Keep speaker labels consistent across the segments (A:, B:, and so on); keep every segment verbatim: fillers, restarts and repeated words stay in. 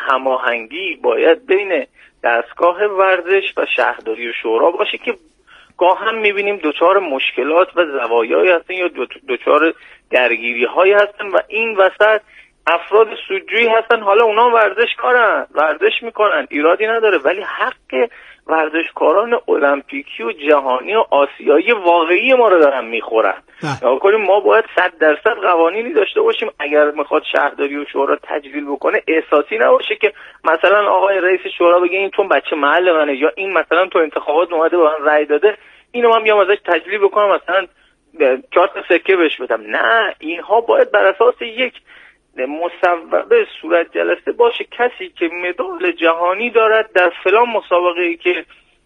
A: هماهنگی باید بین دستگاه ورزش و شهرداری و شورا باشه که گاه هم میبینیم دوچار مشکلات و زوایایی هستن یا دوچار درگیری هایی هستن و این وسط افراد سودجویی هستن. حالا اونا ورزشکارن، ورزش میکنن، ایرادی نداره، ولی حق ورزشکاران المپیکی و جهانی و آسیایی واقعی ما رو دارن میخورن. یا کنیم ما باید صد درصد قوانینی داشته باشیم اگر میخواد شهرداری و شورا تجلیل بکنه احساسی نباشه که مثلا آقای رئیس شورا بگه این تو بچه محل منه یا این مثلا تو انتخابات اومده به من رأی داده اینو من بیام ازش تجلیل بکنم مثلا چهار تا سکه بهش بدم. نه، اینها باید بر اساس یک مصوبه صورت جلسه باشه. کسی که مدال جهانی دارد در فلان مسابقه‌ای که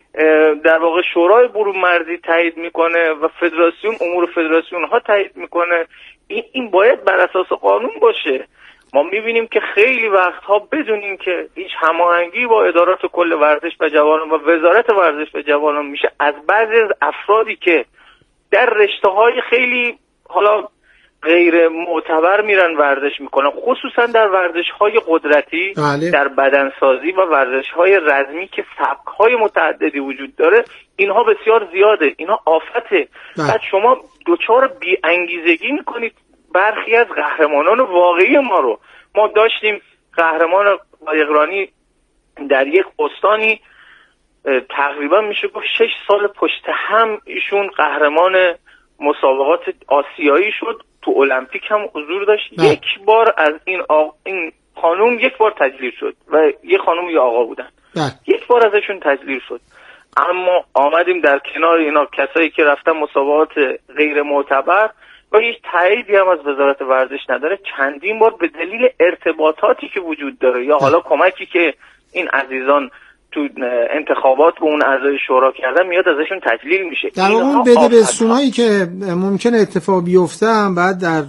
A: در واقع شورای برون مرزی تایید میکنه و فدراسیون امور فدراسیون ها تایید میکنه، این این باید بر اساس قانون باشه. ما میبینیم که خیلی وقتها بدون این که هیچ هماهنگی با ادارات کل ورزش و جوانان و وزارت ورزش و جوانان میشه، از بعضی از افرادی که در رشته‌های خیلی حالا غیر معتبر میرن ورزش میکنن، خصوصا در ورزش‌های قدرتی، بله. در بدنسازی و ورزش‌های رزمی که سبک‌های متعددی وجود داره، اینها بسیار زیاده، اینها آفته. بله. بعد شما دوچار بی انگیزگی میکنید برخی از قهرمانان واقعی ما رو. ما داشتیم قهرمان قایقرانی در یک استانی تقریبا میشه گفت شش سال پشت هم ایشون قهرمان مسابقات آسیایی شد، تو المپیک هم حضور داشت. نه. یک بار از این آق... این خانوم یک بار تجلیل شد و یک خانوم یا آقا بودن. نه. یک بار ازشون تجلیل شد، اما آمدیم در کنار اینا کسایی که رفتن مسابقات غیر معتبر و هیچ تاییدی هم از وزارت ورزش نداره، چندین بار به دلیل ارتباطاتی که وجود داره یا حالا کمکی که این عزیزان تو انتخابات به اون اعضای شورا کردن میاد ازشون تجلیل میشه.
B: در اون بده به سونایی که ممکنه اتفاق بیفته هم بعد در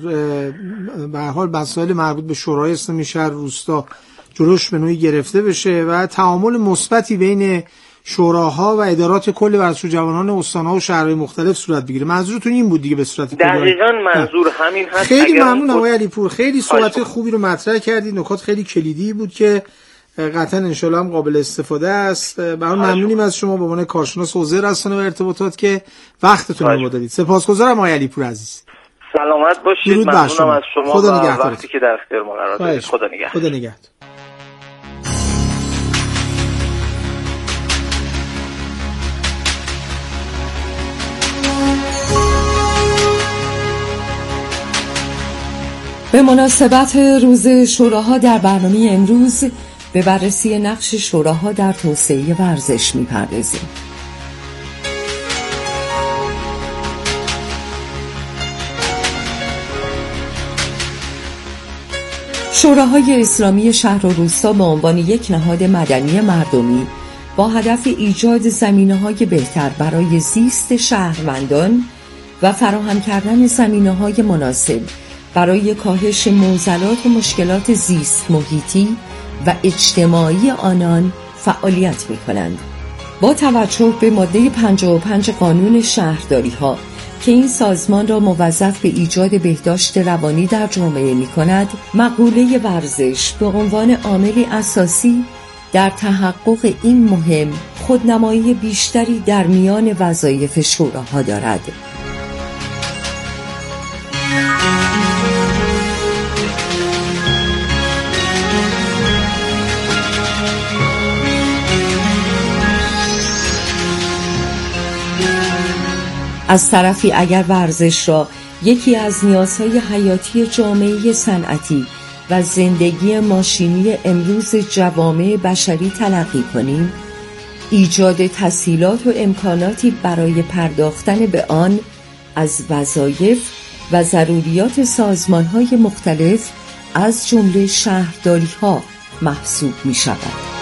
B: به هر حال مسائل مربوط به شورای اسلامی شهر روستا جلوش به نوعی گرفته بشه و تعامل مثبتی بین شوراها و ادارات کل ورزش و جوانان استان‌ها و شهرهای مختلف صورت بگیره. منظورتون این بود دیگه به صورت کلی؟
A: دقیقاً منظور نه. همین هست.
B: خیلی ممنونم آقای علیپور، خیلی صحبت خوبی رو مطرح کردید، نکات خیلی کلیدی بود که قطعاً انشالله هم قابل استفاده است. برای ممنونیم از شما به عنوان کارشناس حوزه رسانه و ارتباطات که وقتتون رو دادید. سپاسگزارم آقای علیپور عزیز.
A: سلامت باشید. ممنونم از شما.
B: خدا نگهدار.
A: وقتی که در اختیار ما قرار دادید. خدا نگهدار.
B: خدا نگهدار.
C: به مناسبت روز شوراها در برنامه امروز به بررسی نقش شوراها در توسعه ورزش می‌پردازیم. شوراهای اسلامی شهر و روستا به عنوان یک نهاد مدنی مردمی با هدف ایجاد زمینه‌های بهتر برای زیست شهروندان و فراهم کردن زمینه‌های مناسب برای کاهش معضلات و مشکلات زیست محیطی و اجتماعی آنان فعالیت می‌کنند. با توجه به ماده پنجاه و پنج قانون شهرداری‌ها که این سازمان را موظف به ایجاد بهداشت روانی در جامعه می‌کند، مقوله ورزش به عنوان عامل اساسی در تحقق این مهم خودنمایی بیشتری در میان وظایف شوراها دارد. از طرفی اگر ورزش را یکی از نیازهای حیاتی جامعه صنعتی و زندگی ماشینی امروز جوامع بشری تلقی کنیم، ایجاد تسهیلات و امکاناتی برای پرداختن به آن از وظایف و ضروریات سازمان‌های مختلف از جمله شهرداری‌ها محسوب می‌شود.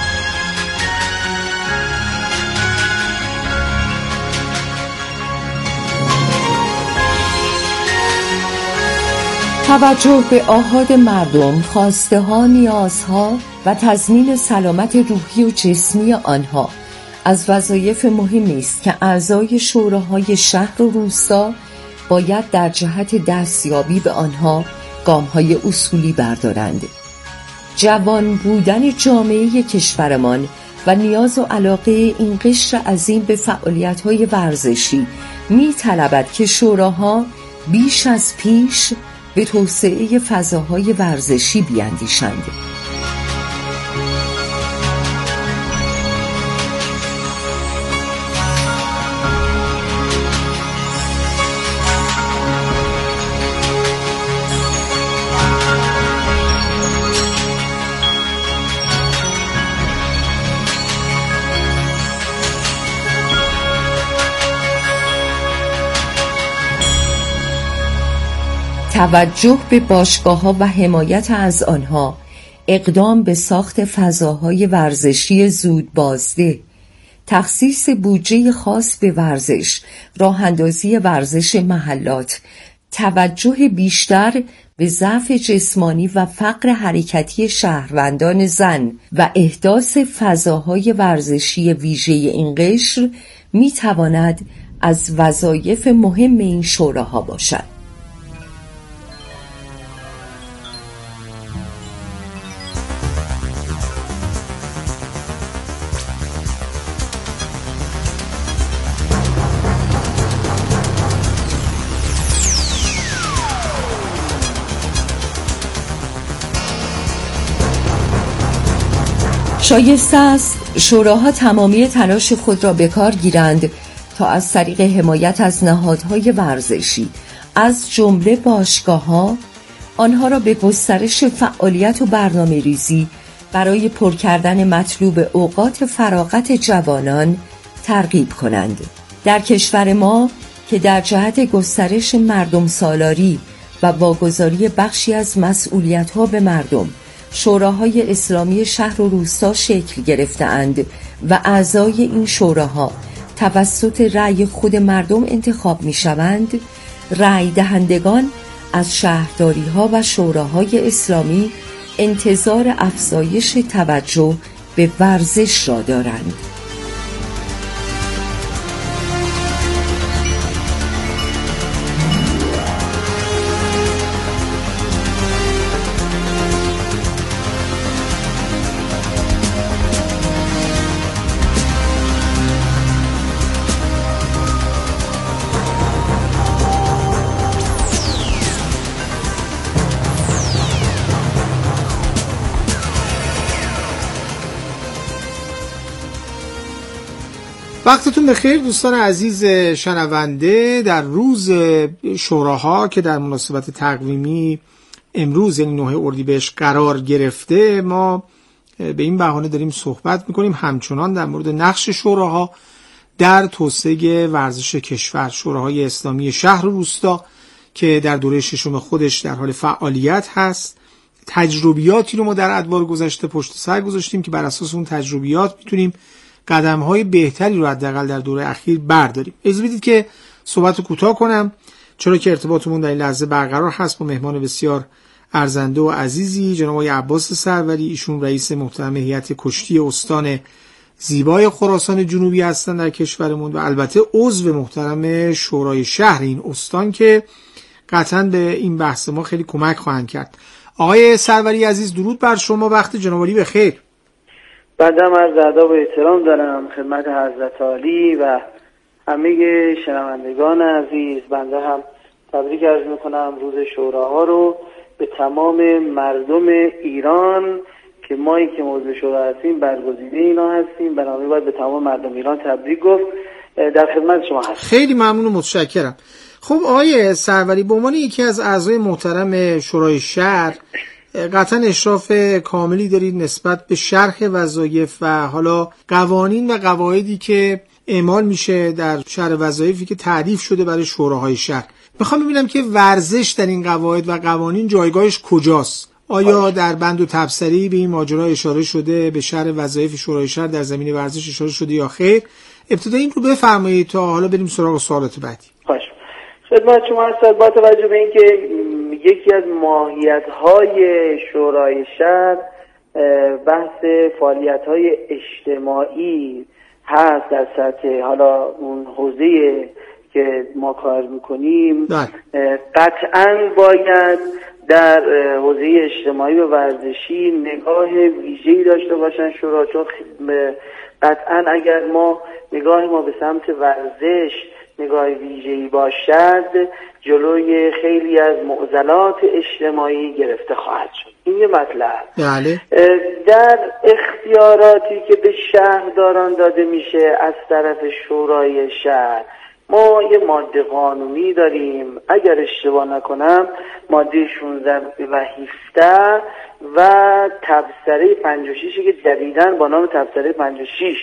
C: توجه به آحاد مردم، خواسته ها، نیازها و تضمین سلامت روحی و جسمی آنها از وظایف مهمی است که اعضای شوراهای شهر و روستا باید در جهت دستیابی به آنها گام‌های اصولی بردارند. جوان بودن جامعه کشورمان و نیاز و علاقه این قشر عظیم به فعالیت‌های ورزشی می‌طلبد که شوراها بیش از پیش به توسعه فضاهای ورزشی بیاندیشند. توجه به باشگاه‌ها و حمایت از آنها، اقدام به ساخت فضاهای ورزشی زود بازده، تخصیص بودجه خاص به ورزش، راه‌اندازی ورزش محلات، توجه بیشتر به ضعف جسمانی و فقر حرکتی شهروندان زن و احداث فضاهای ورزشی ویژه این قشر می‌تواند از وظایف مهم این شوراها باشد. شایسته است شوراها تمامی تلاش خود را به کار گیرند تا از طریق حمایت از نهادهای ورزشی از جمله باشگاه‌ها آنها را به گسترش فعالیت و برنامه ریزی برای پر کردن مطلوب اوقات فراغت جوانان ترغیب کنند. در کشور ما که در جهت گسترش مردم سالاری و واگذاری بخشی از مسئولیت‌ها به مردم شوراهای اسلامی شهر و روستا شکل گرفته‌اند و اعضای این شوراها توسط رأی خود مردم انتخاب می‌شوند، رأی دهندگان از شهرداری‌ها و شوراهای اسلامی انتظار افزایش توجه به ورزش را دارند.
B: وقتتون بخیر دوستان عزیز شنونده. در روز شوراها که در مناسبت تقویمی امروز یعنی نه اردیبهشت قرار گرفته، ما به این بهانه داریم صحبت میکنیم همچنان در مورد نقش شوراها در توسعه ورزش کشور. شوراهای اسلامی شهر و روستا که در دوره ششم خودش در حال فعالیت هست، تجربیاتی رو ما در ادوار گذشته پشت سر گذاشتیم که بر اساس اون تجربیات میتونیم قدم‌های بهتری رو حداقل در دوره اخیر برداریم. اجازه بدید که صحبت رو کوتاه کنم چرا که ارتباطمون در این لحظه برقرار هست با مهمان بسیار ارزنده و عزیزی جناب آقای عباس سروری. ایشون رئیس محترم هیئت کشتی استان زیبای خراسان جنوبی هستند در کشورمون و البته عضو محترم شورای شهر این استان که قطعاً به این بحث ما خیلی کمک خواهند کرد. آقای سروری عزیز درود بر شما، وقت جناب عالی بخیر.
D: بعدم از ادب و احترام دارم خدمت حضرت عالی و همه شنوندگان عزیز. بنده هم تبریک عرض میکنم روز شوراها رو به تمام مردم ایران که مایی که موضوع شورا هستیم برگزیده اینا هستیم، بنابراین باید به تمام مردم ایران تبریک گفت. در خدمت شما هستم.
B: خیلی ممنون و متشکرم. خب آقای سروری، به عنوان یکی از اعضای محترم شورای شهر قطعا اشراف کاملی دارید نسبت به شرح وظایف و حالا قوانین و قواعدی که اعمال میشه در شرح وظایفی که تعریف شده برای شوراهای شهر. میخوام ببینم که ورزش در این قواعد و قوانین جایگاهش کجاست؟ آیا در بند و تبصری به این ماجرا اشاره شده، به شرح وظایف شورای شهر در زمینه ورزش اشاره شده یا خیر؟ ابتدا این رو بفرمایید تا حالا بریم سراغ سوالات بعدی.
D: باشه. خدمت شما هست. با توجه به اینکه یکی از ماهیت‌های شورای شهر بحث فعالیت‌های اجتماعی هست در سطح حالا اون حوزه که ما کار میکنیم، قطعاً باید در حوزه اجتماعی و ورزشی نگاه ویژه‌ای داشته باشن شورا، چون قطعا اگر ما نگاه ما به سمت ورزش نگاه ویژه‌ای باشد جلوی خیلی از معضلات اجتماعی گرفته خواهد شد. این یه مطلب.
B: بله.
D: در اختیاراتی که به شهرداران داده میشه از طرف شورای شهر ما یه ماده قانونی داریم، اگر اشتباه نکنم ماده شانزده و هفده و تبصره پنجاه و شش که جدیداً با نام تبصره پنجاه و شش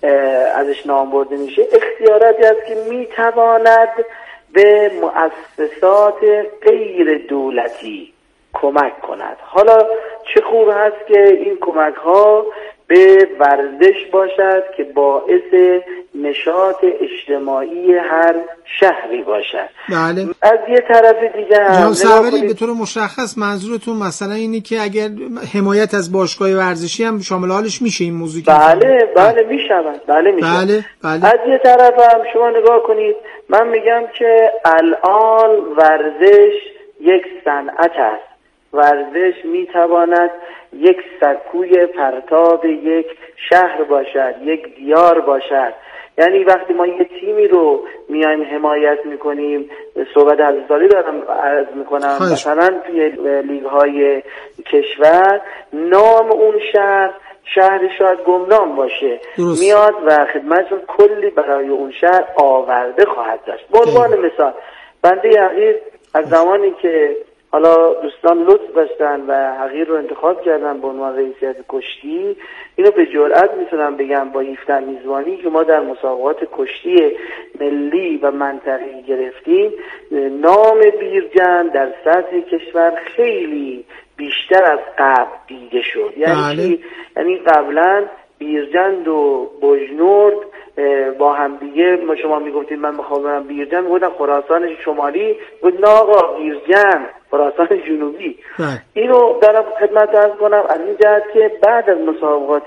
D: ازش نام برده میشه، اختیاراتی هست که میتواند به مؤسسات غیر دولتی کمک کند. حالا چه خوب هست که این کمک ها به ورزش باشد که باعث نشاط اجتماعی هر شهری باشد.
B: بله.
D: از یه طرف دیگه هم
B: جناب سروری به طور مشخص منظورتون مثلا اینی که اگر حمایت از باشگاه ورزشی هم شامل حالش میشه این موضوع؟
D: بله بله میشود. بله میشه.
B: بله بله.
D: از یه طرف هم شما نگاه کنید، من میگم که الان ورزش یک صنعت است. ورزش میتواند یک سکوی پرتاب یک شهر باشد، یک دیار باشد. یعنی وقتی ما یه تیمی رو میایم حمایت میکنیم، صحبت حضرت‌عالی دارم عرض میکنم، مثلا توی لیگ های کشور نام اون شهر شهر شاید گمنام باشه، درست. میاد و خدمتشون کلی برای اون شهر آورده خواهد داشت. به عنوان مثال بنده حقیر از زمانی که حالا دوستان لطف داشتن و حقیر رو انتخاب کردن به عنوان رئیسیت کشتی، اینو به جرئت میتونم بگم با هفده میزبانی که ما در مسابقات کشتی ملی و منطقه‌ای گرفتیم، نام بیرجند در سطح کشور خیلی بیشتر از قبل دیده شد. یعنی یعنی قبلا بیرجند و بجنورد با هم دیگه ما شما میگفتید من میخوام برم بیرجند، میگفتن خراسان شمالی، بود نه آقا بیرجند خراسان جنوبی. اینو دارم خدمت عرض کنم از این جهت که بعد از مسابقات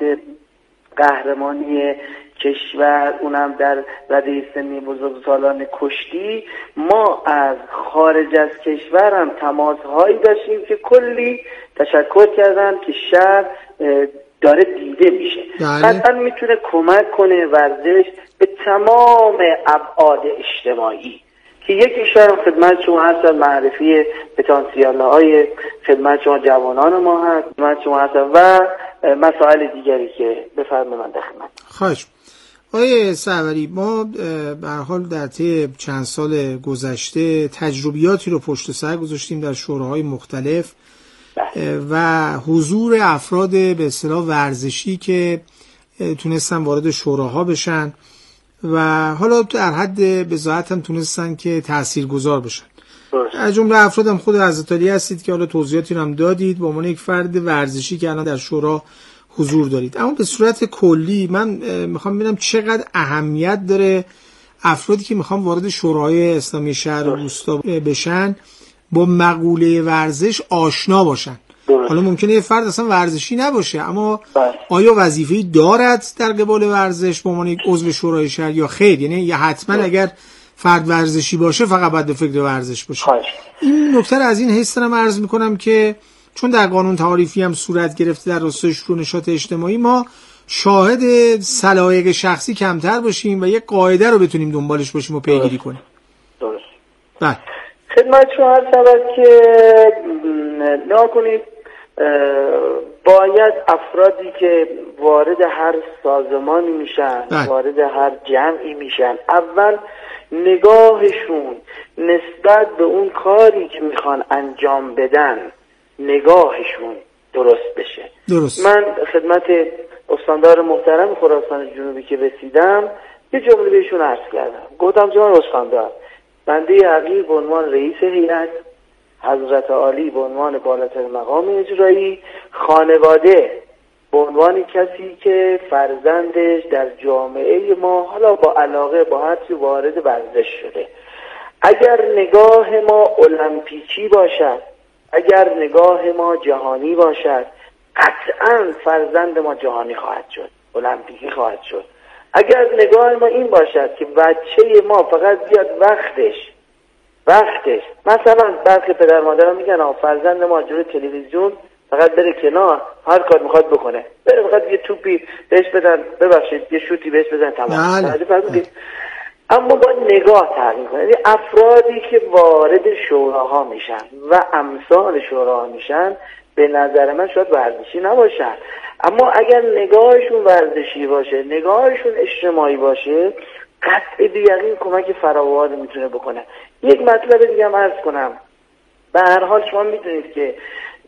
D: قهرمانی کشور اونم در رده سنی بزرگسالان کشتی، ما از خارج از کشور هم تماس‌هایی داشتیم که کلی تشکر کردن که شهر داره دیده میشه. قطعا میتونه کمک کنه ورزش به تمام ابعاد اجتماعی که یکیش هم خدمت شما هست معرفی پتانسیال های خدمت شما جوانان ما هست، خدمت شما هست و مسائل دیگری که بفرمایید من در خدمت.
B: خواهش. آقای سروری، ما به هر حال در طی چند سال گذشته تجربیاتی رو پشت سر گذاشتیم در شوراهای مختلف و حضور افراد به اصطلاح ورزشی که تونستن وارد شوراها بشن و حالا در حد بضاعت هم تونستن که تاثیرگذار بشن. از جمله افرادم خود حضرت‌عالی هستید که حالا توضیحاتی رو هم دادید به عنوان یک فرد ورزشی که الان در شورا حضور دارید. اما به صورت کلی من میخوام ببینم چقدر اهمیت داره افرادی که میخوام وارد شورای اسلامی شهر و روستا بشن با مقوله ورزش آشنا باشن. درست. حالا ممکنه یه فرد اصلا ورزشی نباشه اما بس. آیا وظیفه‌ای دارد در قبال ورزش به عنوان یک عضو شورای شهر یا خیر؟ یعنی یا حتما درست. اگر فرد ورزشی باشه فقط باید به فکر ورزش باشه. خواهش. این نکته از این حیث دارم عرض میکنم که چون در قانون تعاریفی هم صورت گرفته در راستای شروع نشاط اجتماعی، ما شاهد سلایق شخصی کمتر باشیم و یک قاعده رو بتونیم دنبالش باشیم و پیگیری کنیم.
D: درست.
B: بله.
D: خدمت شما هر سبب که نگاه کنید، باید افرادی که وارد هر سازمانی میشن بله. وارد هر جمعی میشن، اول نگاهشون نسبت به اون کاری که میخوان انجام بدن نگاهشون درست بشه.
B: درست.
D: من خدمت استاندار محترم خراسان جنوبی که رسیدم یه جمله بهشون عرض کردم، گفتم جناب استاندار، بنده حقیر به عنوان رئیس هیئت، حضرت عالی به عنوان بالاترین مقام اجرایی، خانواده به عنوان کسی که فرزندش در جامعه ما حالا با علاقه با هر چیز وارد ورزش شده، اگر نگاه ما المپیکی باشد، اگر نگاه ما جهانی باشد، قطعا فرزند ما جهانی خواهد شد، المپیکی خواهد شد. اگر نگاه ما این باشد که بچه ما فقط بیاد وقتش وقتش. مثلا برخی پدر مادرها میگن آقا فرزند ما جلوی تلویزیون فقط بره کنار، هر کار میخواد بکنه، بره فقط یه توپی بهش بدن، ببخشید یه شوتی بهش بزن، تمام. اما با نگاه تغییر کنه. یعنی افرادی که وارد شوراها میشن و امثال شوراها میشن به نظر من شاید ورزشی نباشن، اما اگر نگاهشون ورزشی باشه، نگاهشون اجتماعی باشه، قطع به یقین کمک فراوانی میتونه بکنه. یک مطلب دیگه هم عرض کنم. به هر حال شما میدونید که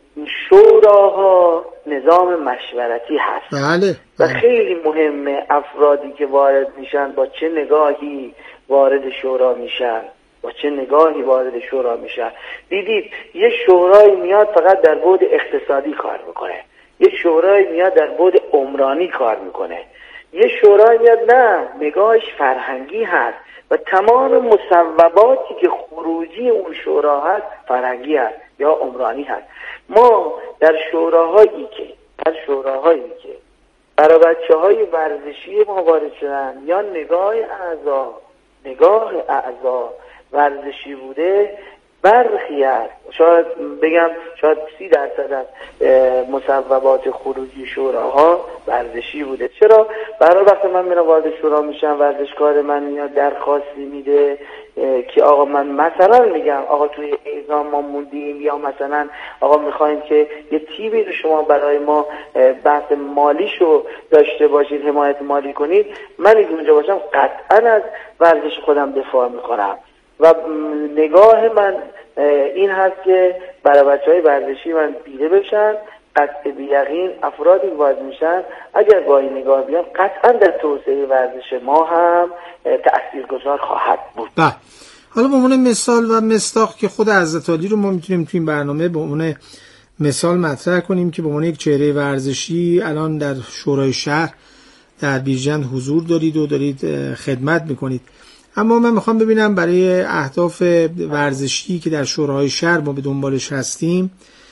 D: شوراها نظام مشورتی هست.
B: بله.
D: و خیلی مهمه افرادی که وارد میشن با چه نگاهی وارد شورا میشن، با چه نگاهی وارد شورا میشن. دیدید یه شورایی میاد فقط در بعد اقتصادی کار میکنه، یه شورایی میاد در بعد عمرانی کار میکنه، یه شورایی میاد نه نگاهش فرهنگی هست و تمام مصوباتی که خروجی اون شورا هست فرهنگی هست یا عمرانی هست. ما در شوراهایی که در شوراهایی که برای بچه های ورزشی ما وارد شدن یا نگاه اعضا نگاه اعضا ورزشی بوده، برخی هست شاید بگم شاید سی درصد از مصوبات خروجی شوراها ورزشی بوده. چرا؟ برای وقتی من میرم وارد شورا میشم، ورزشکار من میاد درخواستی میده که آقا من مثلا میگم آقا توی اعزام ما موندیم، یا مثلا آقا میخوایم که یه تیمی رو شما برای ما بحث مالیشو داشته باشید، حمایت مالی کنید، من اگه اونجا باشم قطعا از ورزش خودم دفاع میکنم و نگاه من این هست که برای بچهای ورزشی من دیده بشن. قطع به یقین افرادی وارد میشن اگر با این نگاه بیان قطعا در توسعه ورزش ما هم تاثیرگذار خواهد بود.
B: بله. حالا به عنوان مثال و مصداق که خود حضرت عالی رو ما میتونیم تو این برنامه به عنوان مثال مطرح کنیم که به عنوان یک چهره ورزشی الان در شورای شهر در بیرجند حضور دارید و دارید خدمت میکنید. اما من میخوام ببینم برای اهداف ورزشی که در شورای شهر ما به دنبالش هستیم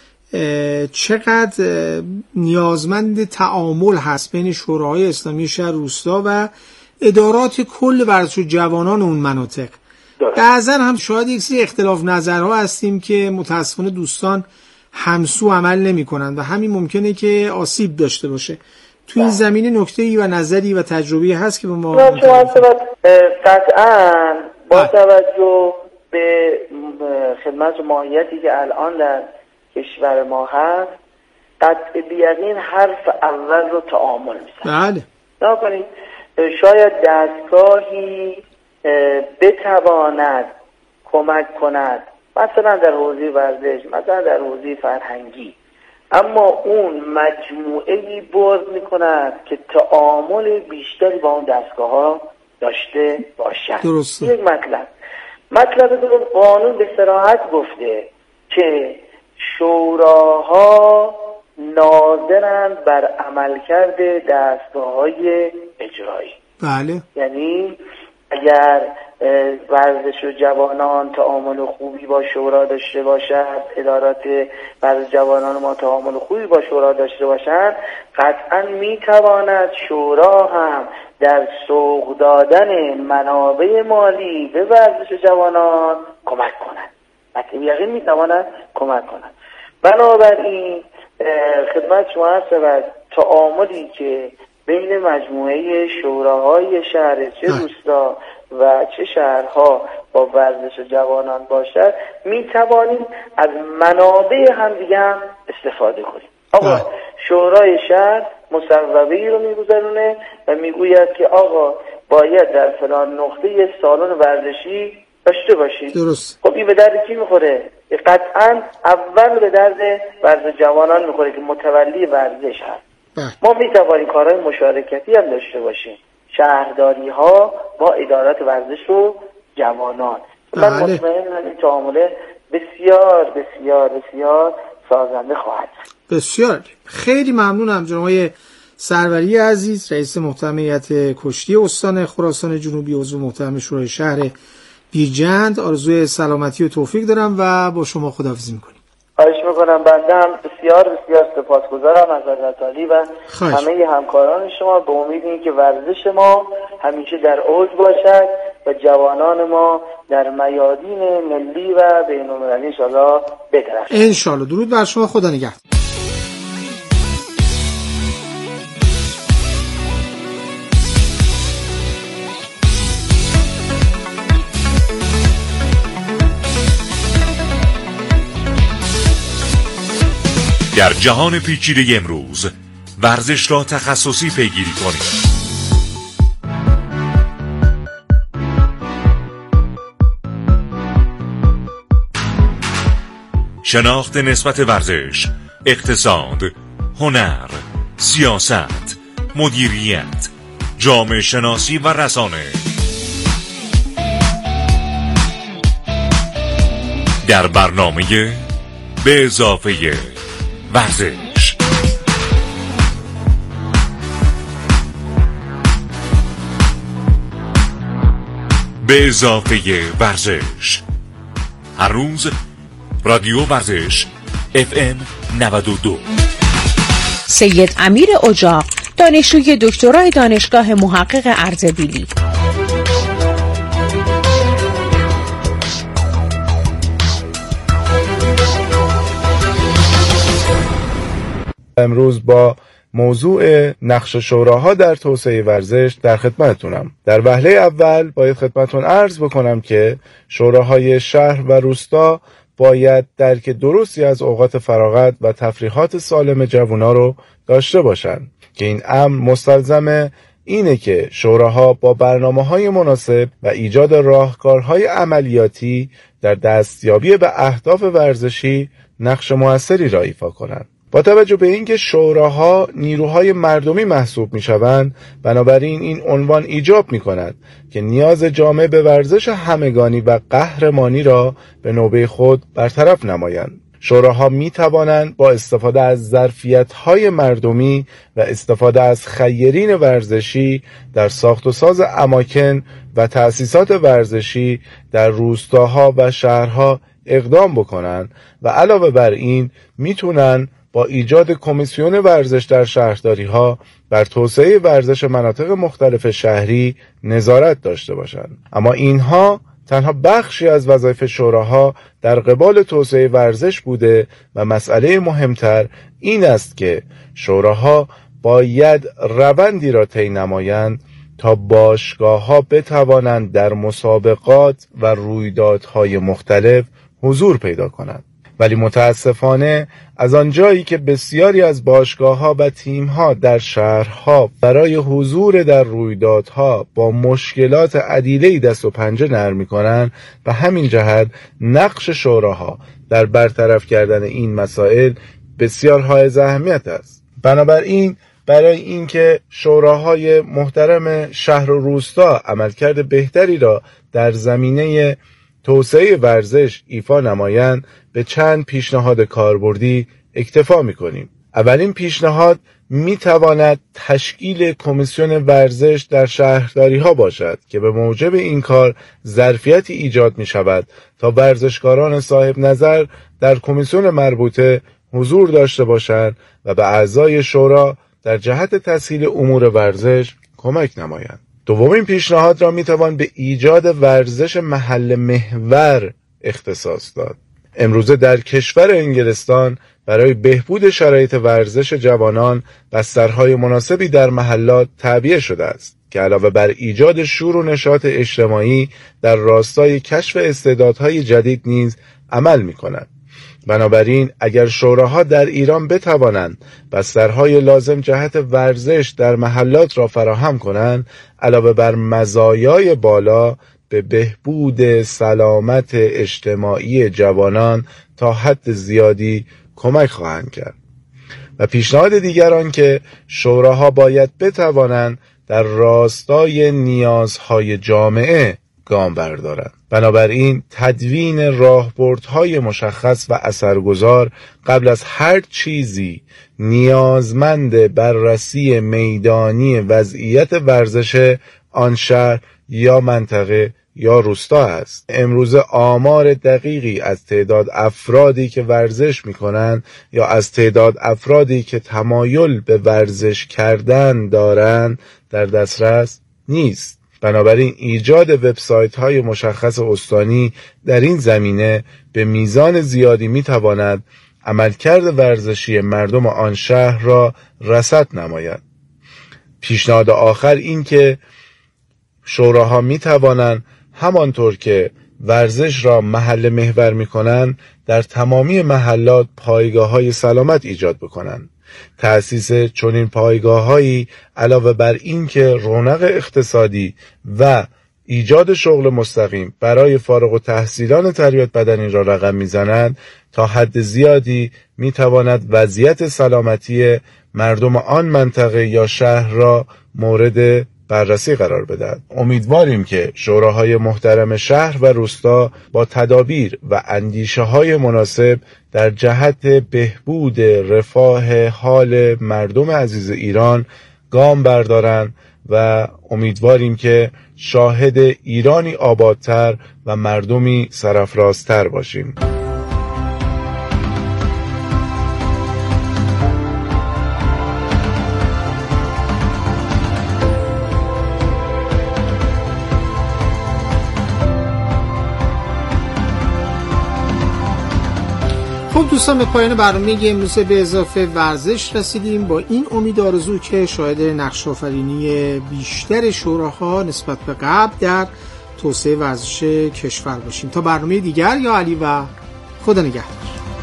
B: چقدر نیازمند تعامل هست بین شوراهای اسلامی شهر روستا و ادارات کل ورزش و جوانان اون مناطق. بعضا هم شاید یک سری اختلاف نظرها هستیم که متاسفانه دوستان همسو عمل نمی کنند و همین ممکنه که آسیب داشته باشه. تو این زمینه نکته‌ای و نظری و تجربه‌ای هست که به ما
D: قطعاً با توجه به خدمت و ماهیتی که الان در کشور ما هست قطع بیقین حرف اول رو تعامل میزن.
B: بله.
D: نکنید شاید دستگاهی بتواند کمک کند مثلا در حوزه ورزش، مثلا در حوزه فرهنگی، اما اون مجموعه‌ای باز میکند که تعامل بیشتری با اون دستگاه ها داشته باشد.
B: درسته.
D: یک مطلب مطلب دوم، قانون به صراحت گفته که شوراها ناظرند بر عملکرد دستگاه‌های اجرایی.
B: بله.
D: یعنی اگر ورزش و جوانان تعامل خوبی با شورا داشته باشد، ادارات ورزش جوانان ما تعامل خوبی با شورا داشته باشند، قطعا میتواند شورا هم در سوق دادن منابع مالی به ورزش جوانان کمک کند. قطعا یقین میتواند کمک کند. بنابراین خدمت شما هست و تعاملی که بین مجموعه شوراهای شهر چه روستا و چه شهرها با ورزش جوانان باشد، می توانیم از منابع هم دیگه هم استفاده کنیم. آقا شورای شهر مصوبه‌ای رو میگذرونه و میگوید که آقا باید در فلان نقطه یه سالن ورزشی داشته باشید.
B: درست.
D: خب این به درد کی میخوره؟ قطعا اول به درد ورزش جوانان میخوره که متولی ورزش هست. ما میتوانیم کارهای مشارکتی هم داشته باشیم، شهرداری ها با ادارات ورزش و جوانان. من مطمئنم این تعامله بسیار بسیار بسیار سازنده خواهد.
B: بسیار خیلی ممنونم جناب سروری عزیز، رئیس محترم هیئت کشتی استان خراسان جنوبی، عضو محترم شورای شهر بیرجند. آرزوی سلامتی و توفیق دارم و با شما خداحافظی میکنیم.
D: خواهش میکنم. بنده هم بسیار بسیار سپاسگزارم از حضرت عالی و همه همکاران شما، به امید این که ورزش ما همیشه در اوج باشد و جوانان ما در میادین ملی و بین‌المللی انشاءالله بدرخشد.
B: انشاءالله. درود بر شما، خدا نگهدار.
E: در جهان پیچیده امروز ورزش را تخصصی پیگیری کنید. شناخت نسبت ورزش، اقتصاد، هنر، سیاست، مدیریت، جامعه شناسی و رسانه. در برنامه به اضافه ورزش. به اضافه ورزش، هر روز رادیو ورزش اف ام نود و دو.
F: سید امیر اجاق، دانشجوی دکترای دانشگاه محقق اردبیلی.
G: امروز با موضوع نقش شوراها در توسعه ورزش در خدمتتونم. در وهله اول باید خدمتتون عرض بکنم که شوراهای شهر و روستا باید درک درستی از اوقات فراغت و تفریحات سالم جوونا رو داشته باشن که این امر مستلزم اینه که شوراها با برنامه‌های مناسب و ایجاد راهکارهای عملیاتی در دستیابی به اهداف ورزشی نقش موثری را ایفا کنند. با توجه به اینکه شوراها نیروهای مردمی محسوب می‌شوند، بنابراین این عنوان ایجاب می‌کند که نیاز جامعه به ورزش همگانی و قهرمانی را به نوبه خود برطرف نمایند. شوراها می‌توانند با استفاده از ظرفیت‌های مردمی و استفاده از خیرین ورزشی در ساخت و ساز اماکن و تأسیسات ورزشی در روستاها و شهرها اقدام بکنند و علاوه بر این میتونن با ایجاد کمیسیون ورزش در شهرداری‌ها بر توسعه ورزش مناطق مختلف شهری نظارت داشته باشند. اما اینها تنها بخشی از وظایف شوراها در قبال توسعه ورزش بوده و مسئله مهمتر این است که شوراها باید روندی را طی نمایند تا باشگاه‌ها بتوانند در مسابقات و رویدادهای مختلف حضور پیدا کنند. ولی متاسفانه از آنجایی که بسیاری از باشگاه‌ها و تیم‌ها در شهرها برای حضور در رویدادها با مشکلات عدیده‌ای دست و پنجه نرم می‌کنند، به همین جهت نقش شوراها در برطرف کردن این مسائل بسیار حائز اهمیت است. بنابراین برای اینکه شوراهای محترم شهر و روستا عملکرد بهتری را در زمینه توسعه ورزش ایفا نمایند، به چند پیشنهاد کاربردی اکتفا می‌کنیم. اولین پیشنهاد می‌تواند تشکیل کمیسیون ورزش در شهرداری‌ها باشد که به موجب این کار ظرفیتی ایجاد می‌شود تا ورزشکاران صاحب نظر در کمیسیون مربوطه حضور داشته باشند و به اعضای شورا در جهت تسهیل امور ورزش کمک نمایند. دومین پیشنهاد را میتوان به ایجاد ورزش محل محور اختصاص داد. امروزه در کشور انگلستان برای بهبود شرایط ورزش جوانان بسترهای مناسبی در محلات تعبیه شده است که علاوه بر ایجاد شور و نشاط اجتماعی در راستای کشف استعدادهای جدید نیز عمل می‌کند. بنابراین اگر شوراها در ایران بتوانند بسترهای لازم جهت ورزش در محلات را فراهم کنند، علاوه بر مزایای بالا به بهبود سلامت اجتماعی جوانان تا حد زیادی کمک خواهند کرد. و پیشنهاد دیگر آن که شوراها باید بتوانند در راستای نیازهای جامعه گام بردارند. بنابراین تدوین راهبردهای مشخص و اثرگذار قبل از هر چیزی نیازمند بررسی میدانی وضعیت ورزش آن شهر یا منطقه یا روستا است. امروز آمار دقیقی از تعداد افرادی که ورزش می‌کنند یا از تعداد افرادی که تمایل به ورزش کردن دارند در دسترس نیست. بنابراین ایجاد وبسایت‌های مشخص استانی در این زمینه به میزان زیادی می‌تواند عملکرد ورزشی مردم آن شهر را رصد نماید. پیشنهاد آخر این که شوراها می‌توانند همانطور که ورزش را محل محور می‌کنند در تمامی محلات پایگاه‌های سلامت ایجاد بکنند. تأسیس چنین پایگاه‌هایی علاوه بر این که رونق اقتصادی و ایجاد شغل مستقیم برای فارغ التحصیلان تربیت بدنی را رقم می‌زنند، تا حد زیادی می‌تواند وضعیت سلامتی مردم آن منطقه یا شهر را مورد بررسی قرار بدهد. امیدواریم که شوراهای محترم شهر و روستا با تدابیر و اندیشه‌های مناسب در جهت بهبود رفاه حال مردم عزیز ایران گام بردارند و امیدواریم که شاهد ایرانی آبادتر و مردمی سرافرازتر باشیم.
B: خب دوستان، به پایان برنامه امروز به اضافه ورزش رسیدیم، با این امید آرزو که شاهد نقش آفرینی بیشتر شوراها نسبت به قبل در توسعه ورزش کشور باشیم. تا برنامه دیگر، یا علی و خدا نگهدار.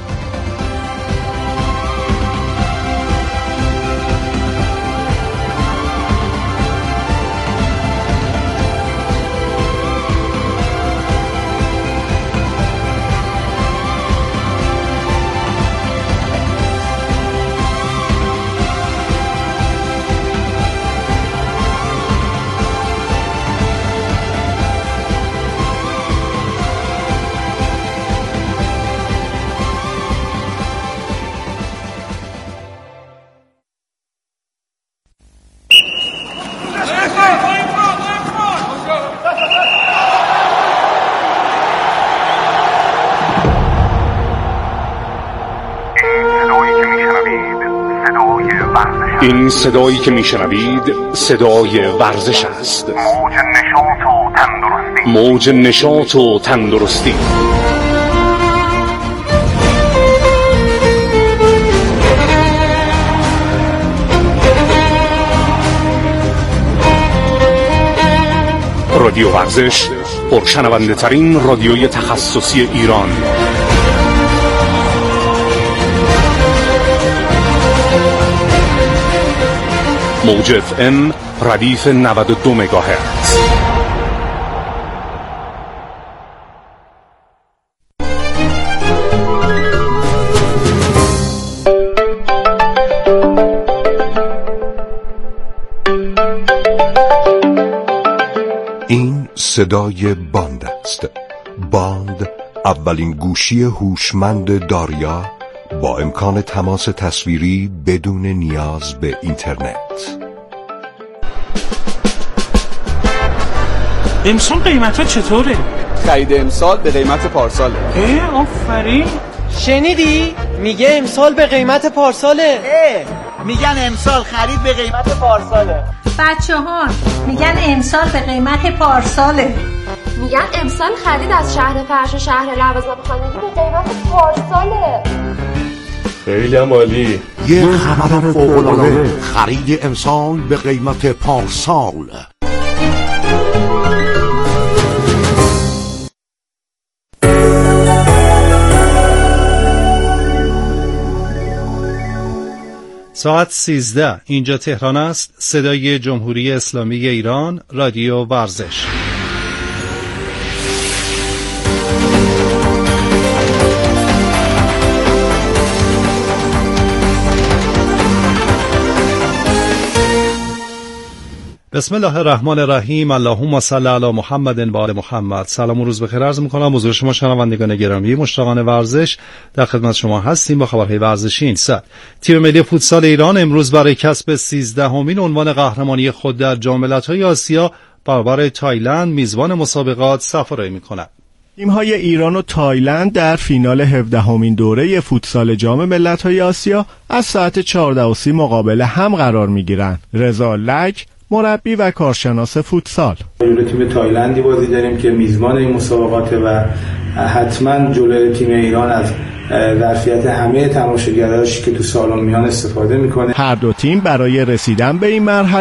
H: این صدایی که میشنوید صدای ورزش است. موج نشاط و تندرستی. موج نشاط و تندرستی. رادیو ورزش، پرشنونده ترین رادیوی تخصصی ایران. موج اف ام ردیف نود و دو مگاهرتز.
I: این صدای باند است. باند اولین گوشی هوشمند داریا با امکان تماس تصویری بدون نیاز به اینترنت.
J: امسال قیمتا چطوره؟
K: خرید امسال به قیمت پارساله.
J: اه آفرین.
L: شنیدی؟ میگه امسال به قیمت پارساله.
M: اه میگن امسال خرید به قیمت پارساله.
N: بچه ها میگن امسال به قیمت پارساله.
O: میگن امسال خرید از شهر فرش و شهر لوازم خانگی به قیمت پارساله.
P: خیلی هم عالی.
Q: یه خبر فوق‌العاده، خرید امسال به قیمت پارسال.
R: ساعت سیزده، اینجا تهران است. صدای جمهوری اسلامی ایران، رادیو ورزش. بسم الله الرحمن الرحیم. اللهم صل علی محمد و آل محمد. سلام و روز بخیر عرض می‌کنم حضور شما شنوندگان گرامی، مشتاقان ورزش در خدمت شما هستیم با خبرهای ورزشی این ساعت. تیم ملی فوتسال ایران امروز برای کسب سیزدهمین عنوان قهرمانی خود در جام ملت‌های آسیا برابر تایلند میزبان مسابقات سفرایی می‌کند.
S: تیم‌های ایران و تایلند در فینال هفدهمین دوره فوتسال جام ملت‌های آسیا از ساعت چهارده و سی مقابل هم قرار می‌گیرند. رضا لک مربی و کارشناس فوتسال.
T: جلوی تیم تایلندی بازی داریم که میزبان این مسابقات و حتما جلوی تیم ایران از ظرفیت همه تماشاگراش که تو سالن میان استفاده میکنه.
S: هر دو تیم برای رسیدن به این مرحله